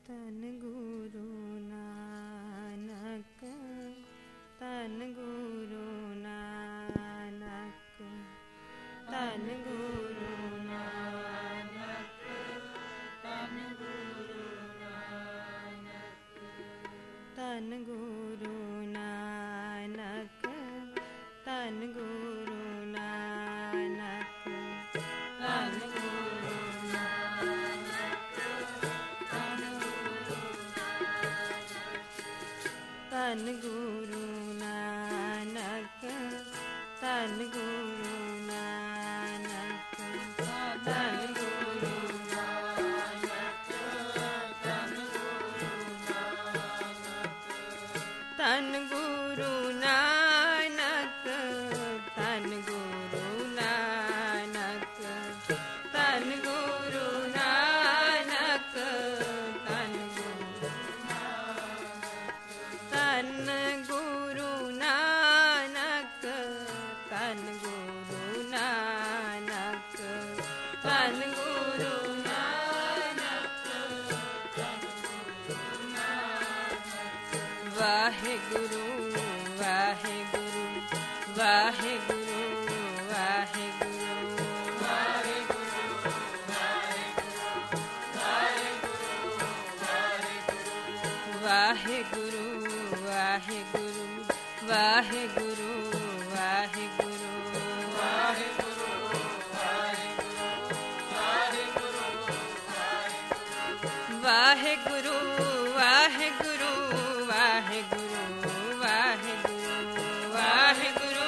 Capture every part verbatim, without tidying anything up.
ਧੰਨ ਗੁਰੂ ਨਾਨਕ, ਧੰਨ ਗੁਰੂ ਨਾਨਕ, ਧੰਨ ਗੁਰੂ ਨਾਨਕ, ਧੰਨ ਗੁਰੂ ਨਾਨਕ, ਧੰਨ ਗੁਰੂ ਨਾਨਕ, ਧੰਨ ਗੁਰੂ ਨਾਨਕ, ਧੰਨ ਗੁਰੂ ਧੰਨ ਗੁਰੂ ਨਾਨਕ, ਧੰਨ ਗੁਰੂ ਨਾਨਕ, ਧੰਨ ਗੁਰੂ ਨਾਨਕ, ਧੰਨ ਗੁਰੂ ਨਾਨਕ, ਧੰਨ ਗੁਰੂ ਨਾਨਕ, ਧੰਨ ਗੁਰੂ ਨਾਨਕ, ਧੰਨ ਗੁਰੂ ਧੰਨ ਗੁਰੂ ਨਾਨਕ, ਧੰਨ ਗੁਰੂ ਨਾਨਕ, ਧੰਨ ਗੁਰੂ ਨਾਨਕ, ਵਾਹਿਗੁਰੂ ਵਾਹਿਗੁਰੂ ਵਾਹਿਗੁਰੂ ਵਾਹਿਗੁਰੂ ਵਾਹਿਗੁਰੂ ਵਾਹਿਗੁਰੂ ਵਾਹਿਗੁਰੂ ਵਾਹਿਗੁਰੂ ਵਾਹਿਗੁਰੂ ਵਾਹਿਗੁਰੂ ਵਾਹਿਗੁਰੂ ਵਾਹਿਗੁਰੂ ਵਾਹਿਗੁਰੂ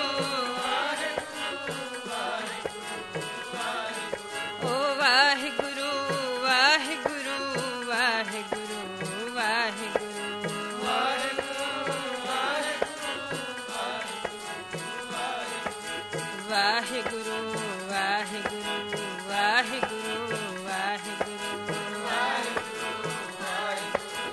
ਓ ਵਾਹਿਗੁਰੂ ਵਾਹਿਗੁਰੂ ਵਾਹਿਗੁਰੂ ਵਾਹਿਗੁਰੂ ਵਾਹਿਗੁਰੂ ਵਾਹਿਗੁਰੂ ਵਾਹਿਗੁਰੂ ਵਾਹਿਗੁਰੂ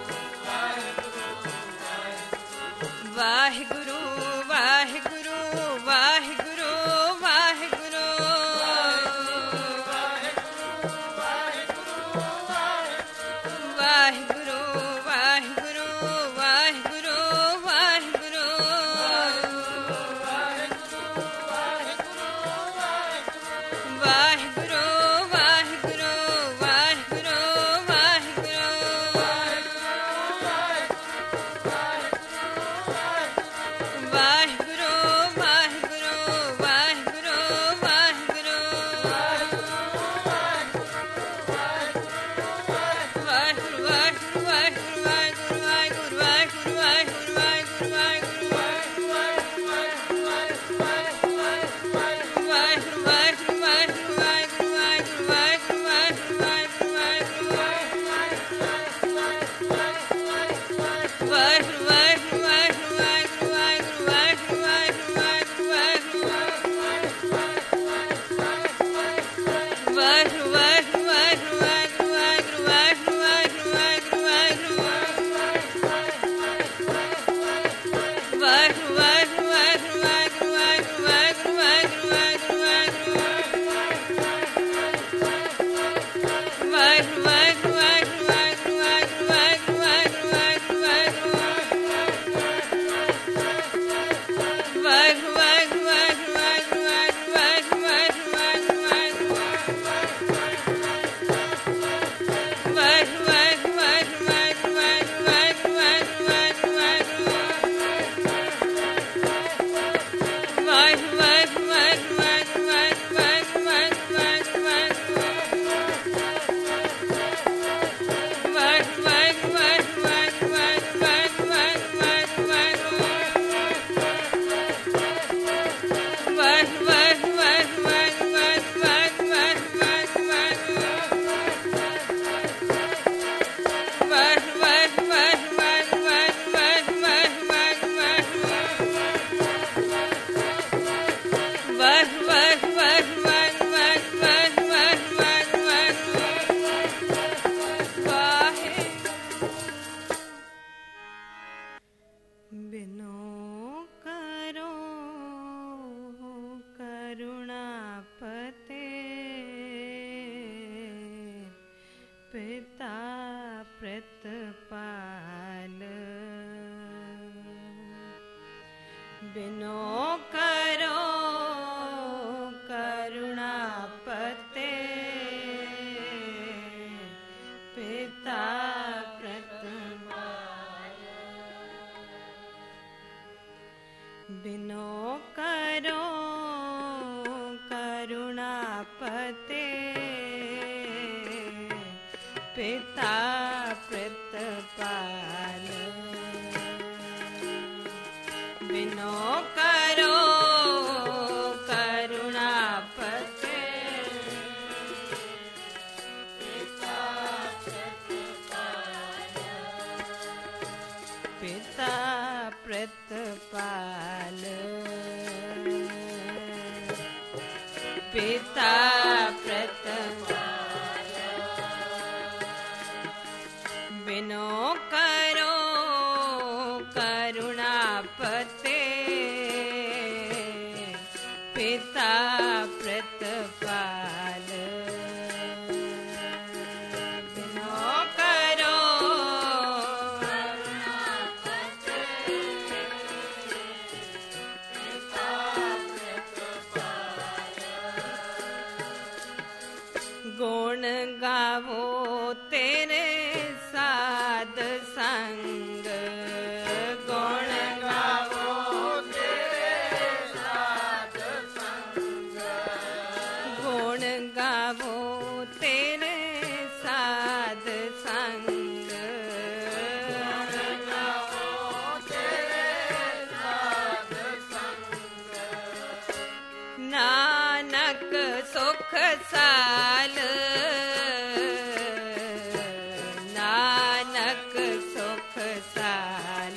पिता प्रतिपाल बिनो करो करुणापते पिता प्रतिपाल बिनो करो करुणापते पिता प्रतिपाल बिनो करो करुणापते पिता प्रतिपाल पिता प्रतिपाल पिता प्रतिपाल बिनो करो करुणापते पिता प्रतिपाल बिनो करो करुणापते पिता प्रतिपाल गुण गावो तेरे साध संग गुण गावो तेरे साध संग गुण गावो तेरे साध संग गुण गावो तेरे साध संग नानक सुख साल नानक सुख साल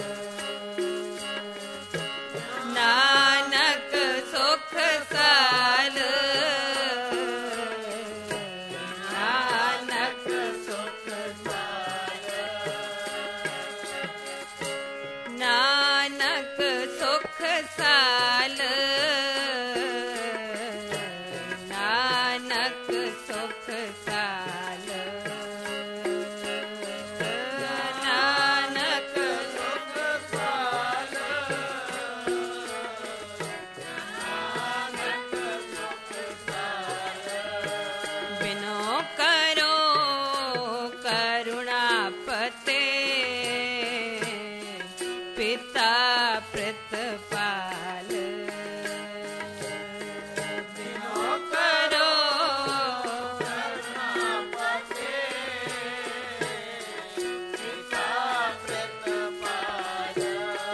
नानक सुख साल नानक सुख साल नानक सुख साल नानक सुख साल नानक सुख साल नानक सुख साल बिनो करो करुणापते पिता प्रतिपाल बिनो करो करुणापते पिता प्रतिपाल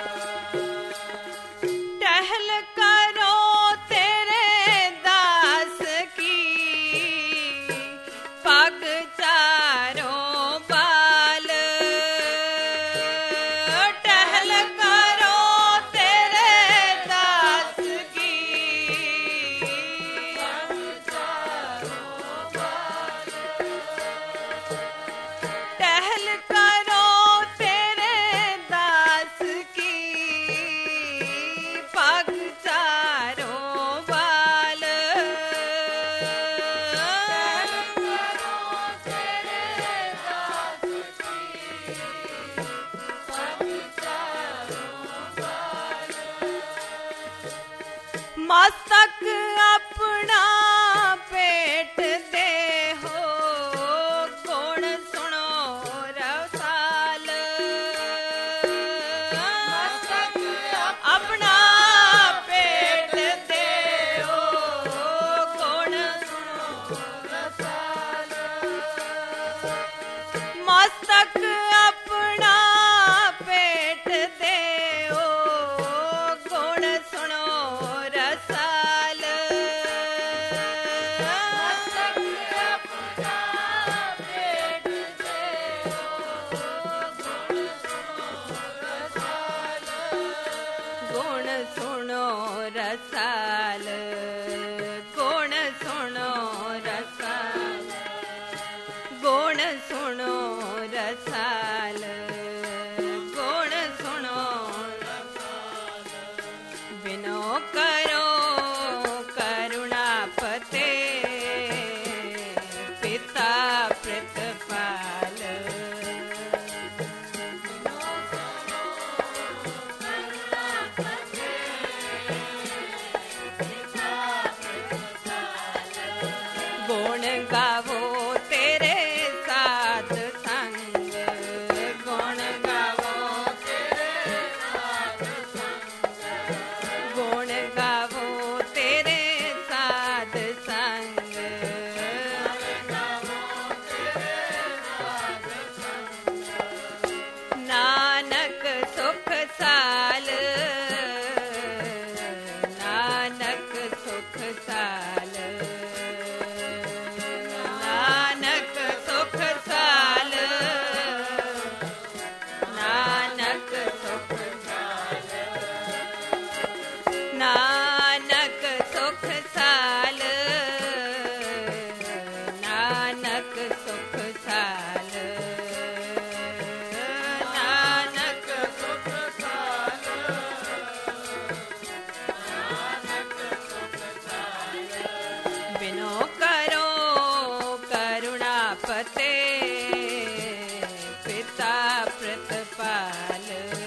टहल करो तेरे दास की पग चारों बाल टहल करो तेरे दास की पग चारों बाल टहल करो तेरे दास की पग चारों बाल टहल करो तेरे दास की पग चारों बाल मस्तक अपना पेट दे हो गुण सुनो रसाल मस्तक अपना पेट दे हो गुण सुनो रसाल मस्तक अपना पेट दे हो गुण सुनो रसाल मस्तक अपना पेट दे हो गुण सुनो रसाल गुण सुनो रसाल गुण सुनो रसाल गुण सुनो रसाल गुण सुनो रसाल बिनो करो करुणापते पिता प्रतिपाल पते पिता प्रतिपाल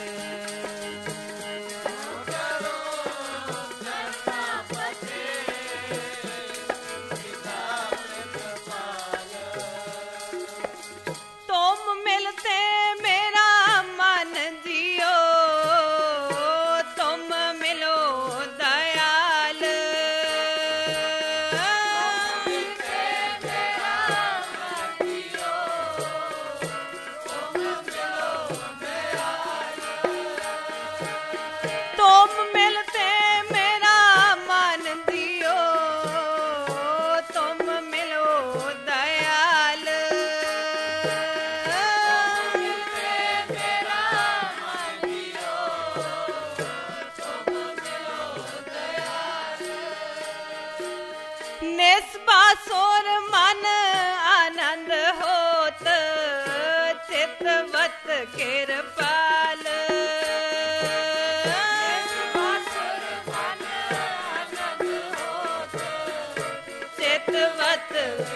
निस्बासुर मन आनंद होत चितवत कृपाल चितवत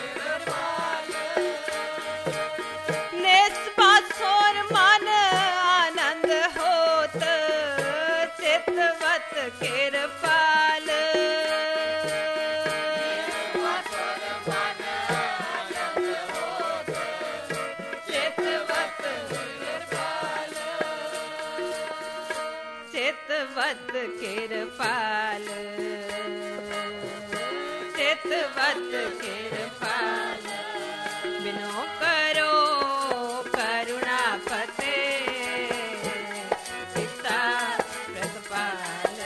निस्बासुर मन आनंद होत चितवत कृपाल चितवत कृपाल चितवत कृपाल बिनो करो करुणा पते पिता प्रतिपाल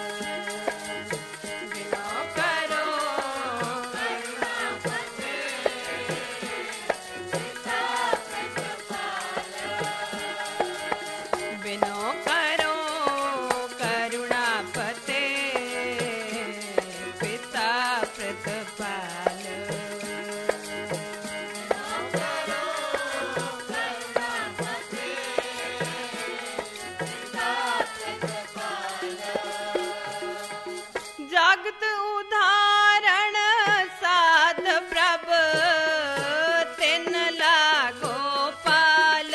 बिनो करो करुणा पते पिता प्रतिपाल बिनो करो करुणापते पिता प्रतिपाल जगत उदाहरण साध प्रभ तिन लागो पाल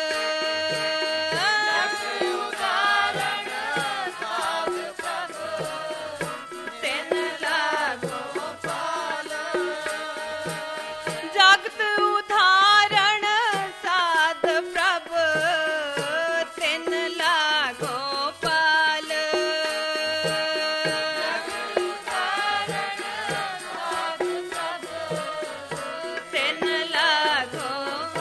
जगत उदाहरण साध प्रभ तिन लागो पाल तिन लागो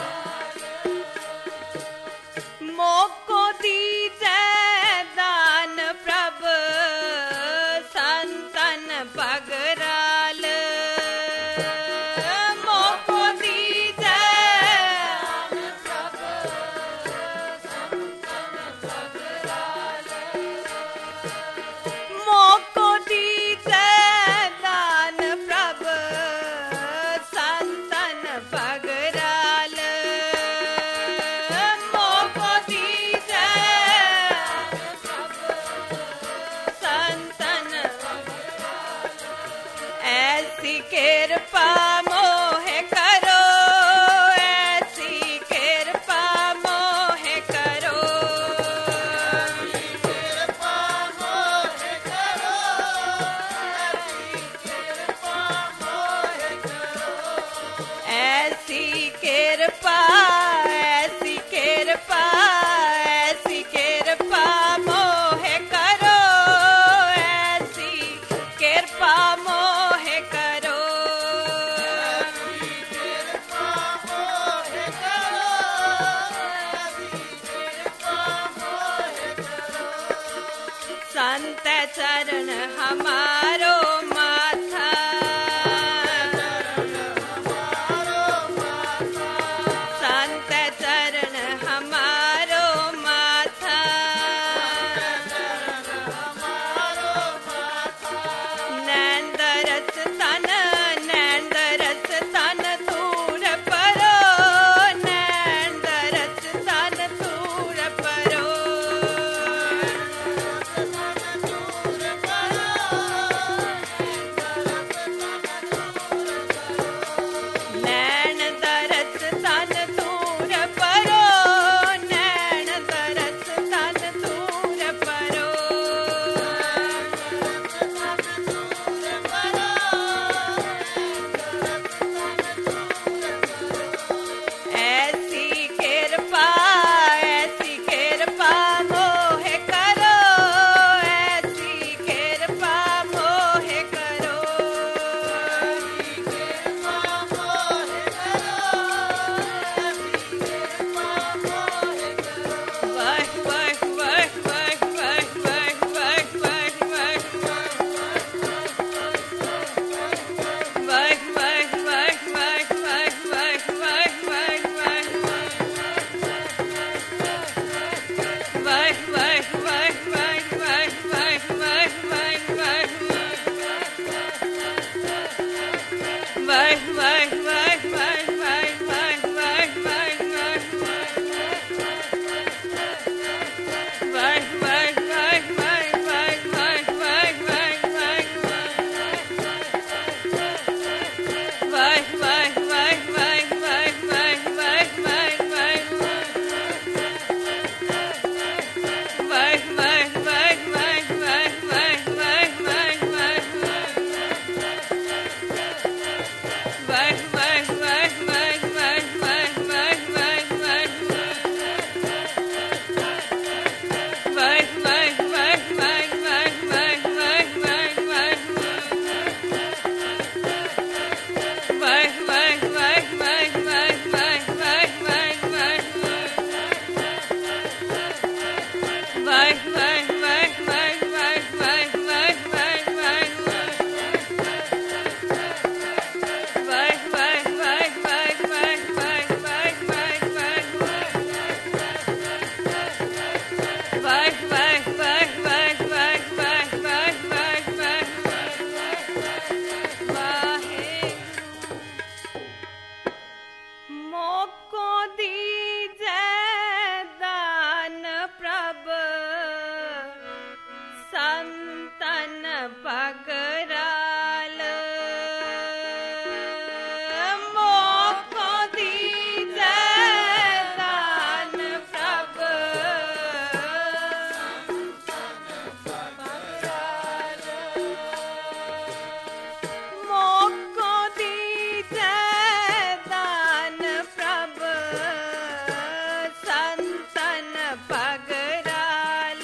मोको दीजै दान प्रभ संतन पगराल मोको दीजै मोको दीजै दान प्रभ संतन पगराल मोको दीजै संतन ऐसी कृपा मोहे करो ऐसी कृपा मोहे करो ऐसी कृपा ऐसी कृपा ऐसी कृपा मोहे करो ऐसी कृपा मोहे करो संत चरण हमारो माथा संत चरण हमारो माथा नैंदरस तन नैंदरस तन दूर परो नैंदरस तन दूर परो मोको दीजे दान प्रभ संतन पगराल मोको दीजे दान प्रभ मोको दीजे दान प्रभ संतन पगराल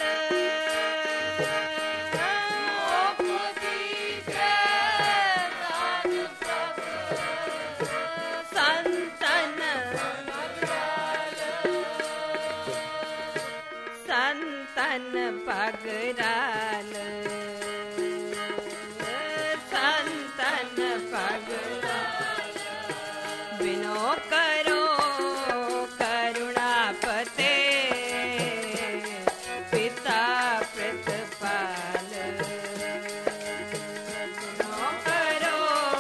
मोको दीजे दान प्रभ संतन पगराल संतन पगराल संतन पगराल बिनो करो करुणापते पिता प्रतिपाल बिनो करो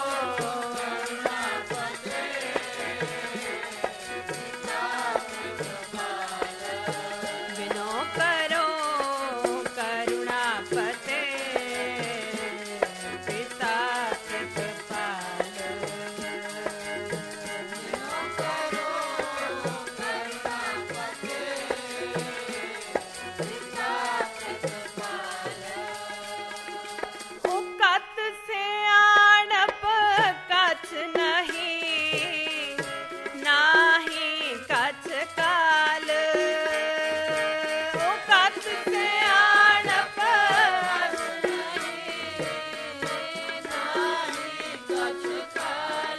करुणापते पिता प्रतिपाल बिनो करो करुणापते पिता प्रतिपाल बिनो करो करुणापते पिता प्रतिपाल उकत से आड़प कछ नहीं नाही कछ काल उकत से आड़प कछ नहीं नाही कछ काल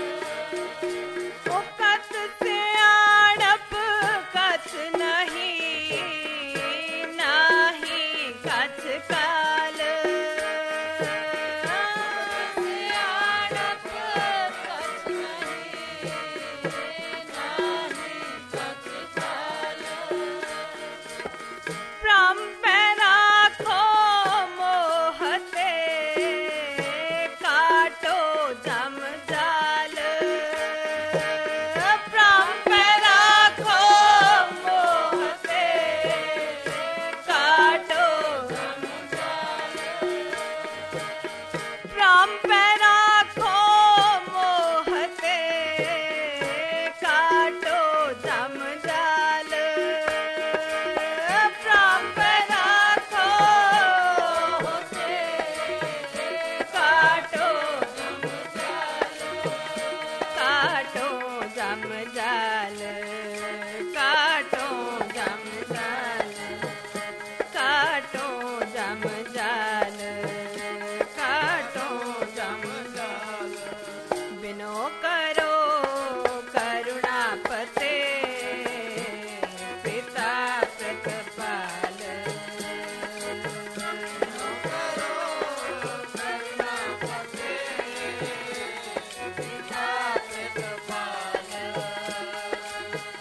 उकत से आड़प कछ नहीं नाही कछ काल से आड़प कछ नहीं नाही कछ काल प्रम पे राखो मोहते काटो जम जाल प्रम पे राखो मोहते काटो जम जाल प्रम पे राखो मोहते काटो जम जाल प्रम पे राखो मोहते काटो जम जाल काटो जम जाल काटो जम जाल काटो जम जाल काटो जम जाल बिनो करो करुणापते पिता प्रतिपाल बिनो करो करुणापते पिता प्रतिपाल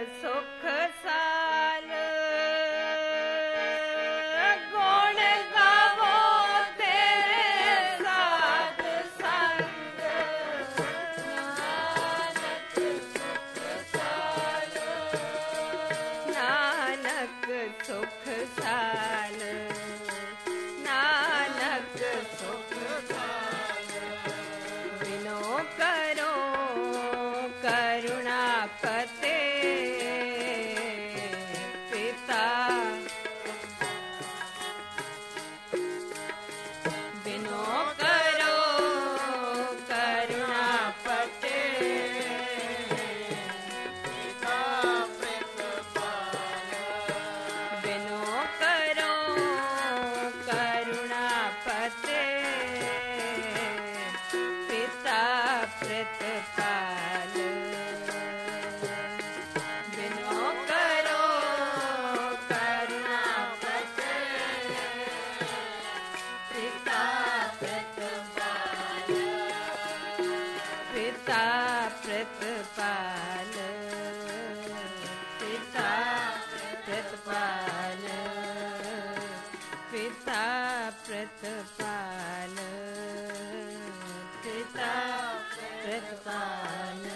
सुख साल गुण गावो तेरे साध संग नानक सुख साल नानक सुख साल बिनो करो करुणापते पिता बिनो करो करुणापते पिता प्रतिपाल बिनो करो करुणापते पिता प्रतिपाल बिनो करो करुणापते पिता प्रतिपाल पिता प्रतिपाल पिता प्रतिपाल पिता प्रतिपाल पिता प्रतिपाल